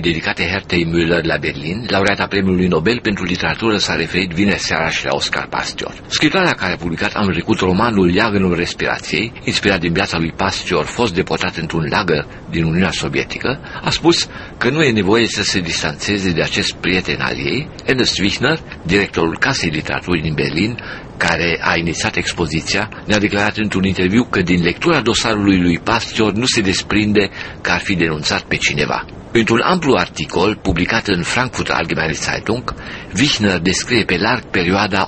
dedicate Hertei Müller la Berlin, laureata Premiului Nobel pentru literatură, s-a referit vineri seara și la Oscar Pastior. Scritoarea care a publicat anul trecut romanul Leagănul respirației, inspirat din viața lui Pastior, fost deportat într-un lagăr din Uniunea Sovietică, a spus că nu e nevoie să se distanțeze de acest prieten al ei. Ernst Wichner, directorul Casei Literaturii din Berlin, care a inițiat expoziția, ne-a declarat într-un interviu că din lectura dosarului lui Pastior nu se desprinde că ar fi denunțat pe cineva. Într-un amplu articol publicat în Frankfurter Allgemeine Zeitung, Wichner descrie pe larg perioada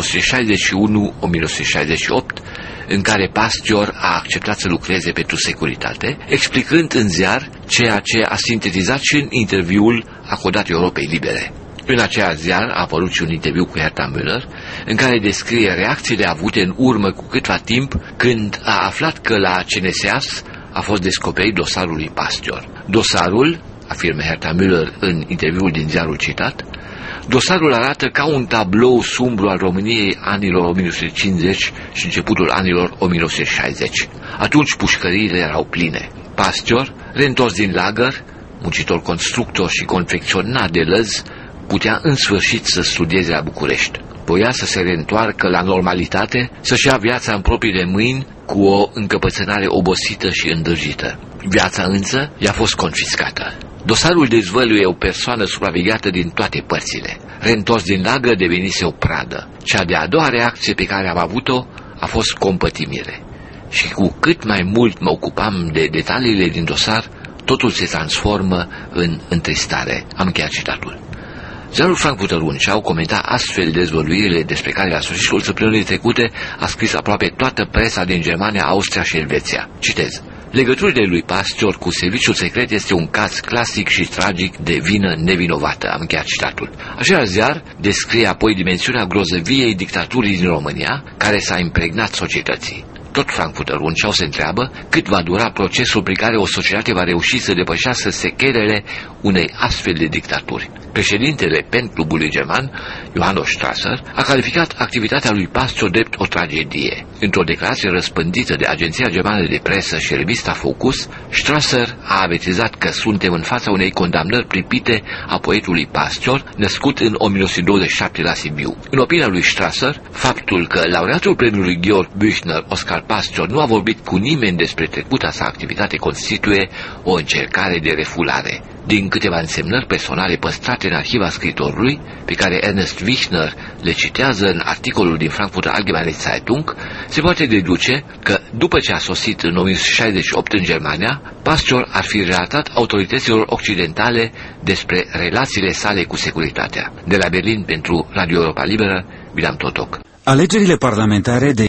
1961-1968, în care Pastior a acceptat să lucreze pentru securitate, explicând în ziar ceea ce a sintetizat și în interviul acordat Europei Libere. În aceea ziar a apărut și un interviu cu Herta Müller, în care descrie reacțiile avute în urmă cu câtva timp când a aflat că la CNSAS a fost descoperit dosarul lui Pastior. Dosarul, afirmă Herta Müller în interviul din ziarul citat, dosarul arată ca un tablou sumbru al României anilor 1950 și începutul anilor 1960. Atunci pușcăriile erau pline. Pastior, reîntors din lagăr, muncitor constructor și confecționar de lăzi, putea în sfârșit să studieze la București. Voia să se reîntoarcă la normalitate, să-și ia viața în propriile mâini cu o încăpățânare obosită și îndrăgită. Viața însă i-a fost confiscată. Dosarul dezvăluie o persoană supravegheată din toate părțile. Reîntors din lagăr devenise o pradă. Cea de-a doua reacție pe care am avut-o a fost compătimire. Și cu cât mai mult mă ocupam de detaliile din dosar, totul se transformă în întristare. Am încheiat citatul. Ziarul Frankfurter Rundschau comenta astfel dezvăluirile despre care la sfârșitul săptămânii trecute a scris aproape toată presa din Germania, Austria și Elveția. Citez. Legăturile lui Pastior cu serviciul secret este un caz clasic și tragic de vină nevinovată. Am încheiat citatul. Același ziar descrie apoi dimensiunea grozăviei dictaturii din România, care s-a impregnat societății. Tot Frankfurter Rundschau se întreabă cât va dura procesul prin care o societate va reuși să depășească sechelele unei astfel de dictaturi. Președintele PEN clubului german, Johannes Strasser, a calificat activitatea lui Pastior drept o tragedie. Într-o declarație răspândită de Agenția Germană de Presă și revista Focus, Strasser a avertizat că suntem în fața unei condamnări pripite a poetului Pastior, născut în 1927 la Sibiu. În opinia lui Strasser, faptul că laureatul premiului Georg Büchner, Oscar Pastior, nu a vorbit cu nimeni despre trecuta sa activitate constituie o încercare de refulare. Din câteva însemnări personale păstrate în arhiva scriitorului, pe care Ernst Wichner le citează în articolul din Frankfurter Allgemeine Zeitung, se poate deduce că, după ce a sosit în 1968 în Germania, Pastior ar fi relatat autorităților occidentale despre relațiile sale cu securitatea. De la Berlin pentru Radio Europa Liberă, Bilam Totoc. Alegerile parlamentare de